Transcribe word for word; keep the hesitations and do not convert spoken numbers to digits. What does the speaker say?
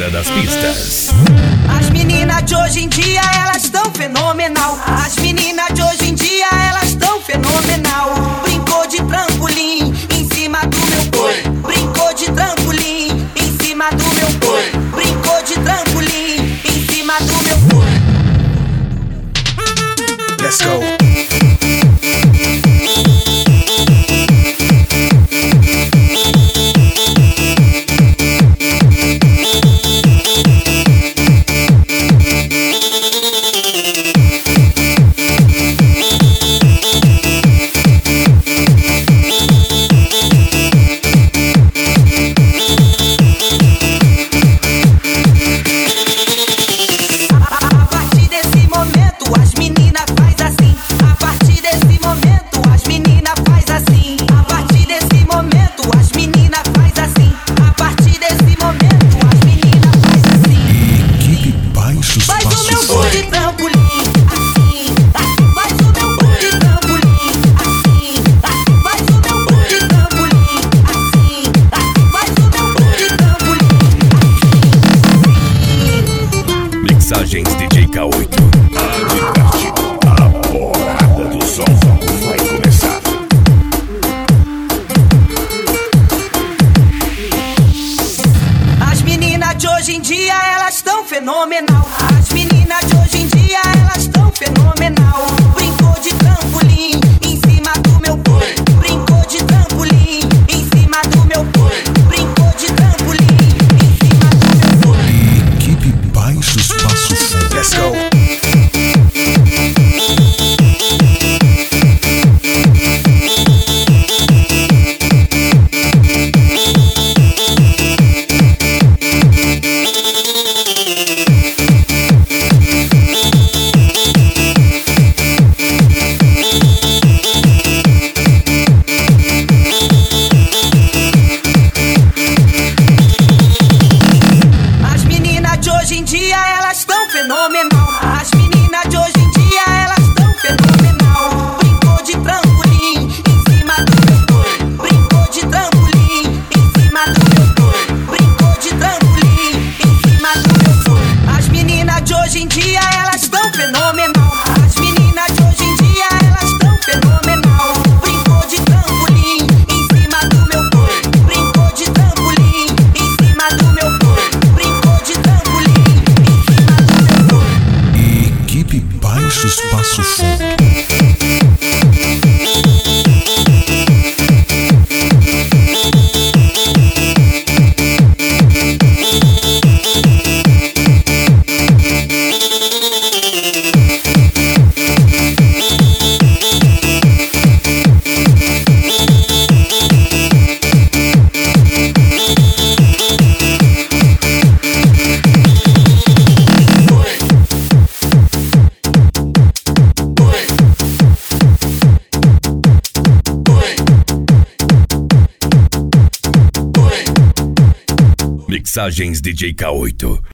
Hora das pistas. As meninas de hoje em dia, elas estão fenomenal. As meninas de hoje em dia, elas estão fenomenal. Brincou de trampolim em cima do meu boi. Brincou de trampolim em cima do meu boi. Brincou de trampolim em cima do meu boi. Let's go. Mixagens D J K oito. A porrada do som vai começar. As meninas de hoje em dia, elas estão fenomenal. As meninas de hoje em dia, elas estão fenomenal. Brincou de trampolim em cima do meu boi. Brincou de trampolim em cima do meu boi. Brincou de trampolim em cima do meu boi. Equipe Baixo Espaço Fundo. Let's go. Hoje em dia elas estão fenomenal. As meninas de hoje em dia, elas estão fenomenal. Brincou de trampolim em cima do meu boi. Brincou de trampolim em cima do meu boi. Brincou de trampolim em cima do meu boi. As meninas de hoje em dia, elas estão fenomenal. As meninas de hoje em dia, elas estão fenomenal. Brincou de trampolim em cima do meu boi. Brincou de trampolim em cima do meu boi. Brincou de trampolim. Equipe Baixo Espaço Fundo. Mixagens D J K oito.